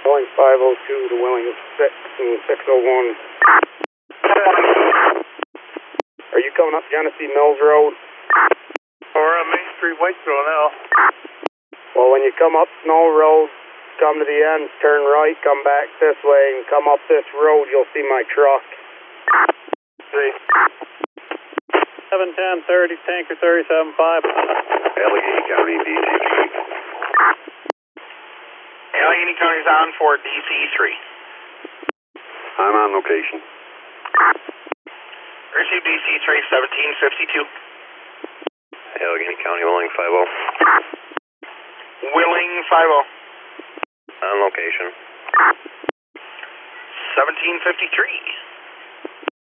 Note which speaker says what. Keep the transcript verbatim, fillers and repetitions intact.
Speaker 1: Going five oh two to Willing six and six oh one. Are you coming up Genesee Mills Road?
Speaker 2: We're on Main Street, Whitesville now.
Speaker 1: Well, when you come up Snow Road, come to the end, turn right, come back this way, and come up this road, you'll see my truck.
Speaker 2: See.
Speaker 3: seven ten thirty, tanker thirty-seven five.
Speaker 4: Allegheny County, D C three.
Speaker 5: Allegheny County's on for D C three.
Speaker 4: I'm on location.
Speaker 5: Receive D C three, seventeen fifty-two.
Speaker 4: Allegheny County, Willing five oh.
Speaker 5: Willing five oh.
Speaker 4: On location.
Speaker 5: seventeen fifty-three.